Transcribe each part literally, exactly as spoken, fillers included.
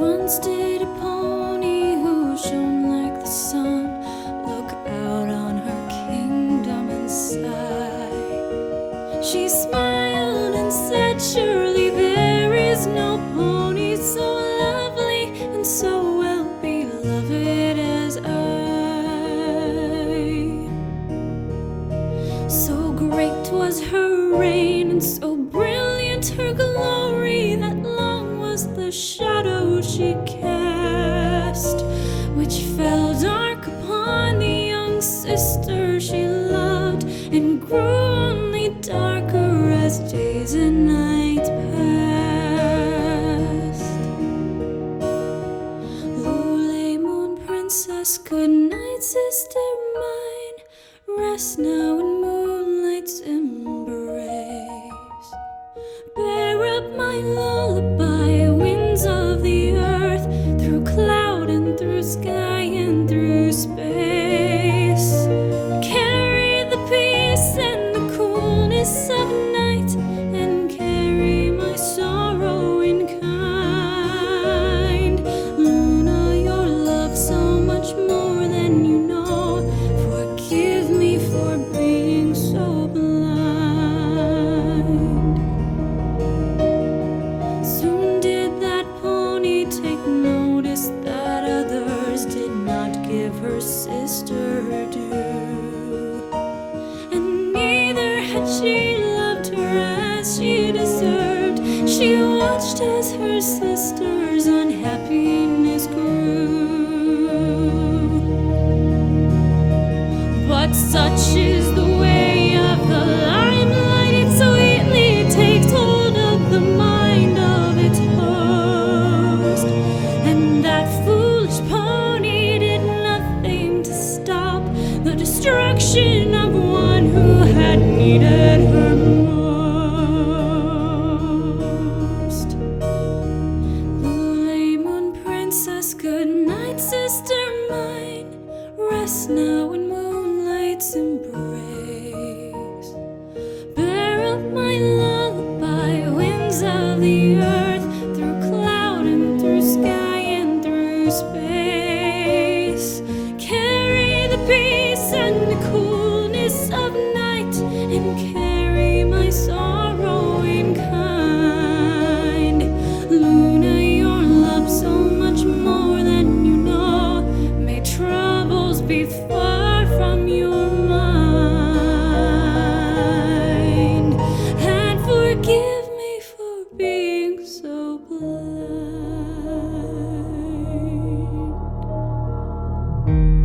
Once did a pony who shone like the sun look out on her kingdom and sigh. She smiled and said, "Surely there is no pony so lovely and so well beloved as I." So great was her reign and so brilliant her glory that long was the shadow she cast, which fell dark upon the young sister she loved, and grew only darker as days and nights passed. Lule, moon princess, good night, sister mine. Rest now in moonlight's embrace. Bear up my lullaby, winds of the earth, through cloud and through sky and through space. Carry the peace and the coolness of night, and carry my sorrow in kind. Luna, your love so much more than you know. Forgive me for being so blind. Soon did that pony take notice that others did not give her sister her due, and neither had she loved her as she deserved. She watched as her sister's unhappiness grew. But such is the way of the limelight, it sweetly takes hold of the mind of its host. And that foolish pony did nothing to stop the destruction of one who had needed her most. Lule, moon princess, good night, sister mine. Rest now in moonlight's embrace. Bear up my lullaby, winds of the earth, through cloud and through sky and through space. Carry the peace and the coolness of night, and carry my sorrow in kind. Luna, your love so much more than you know. May troubles be far from your mind, and forgive me for being so blind.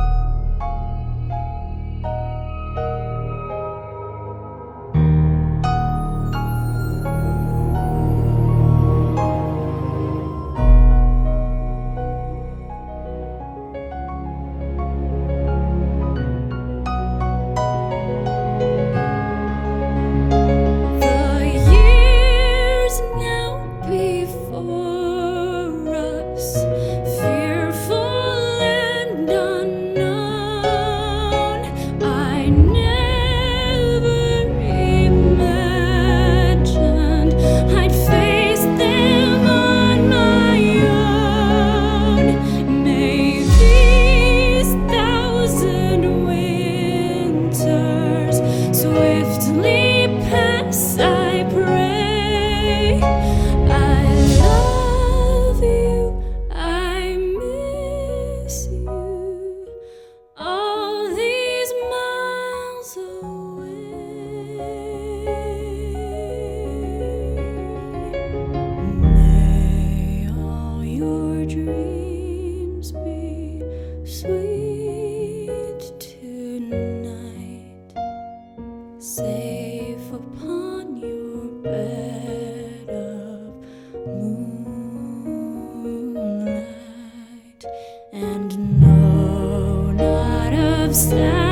Swiftly pass, I pray. I love you, I miss you, all these miles away. May all your dreams be sweet tonight, safe upon your bed of moonlight, and no, not of sadness.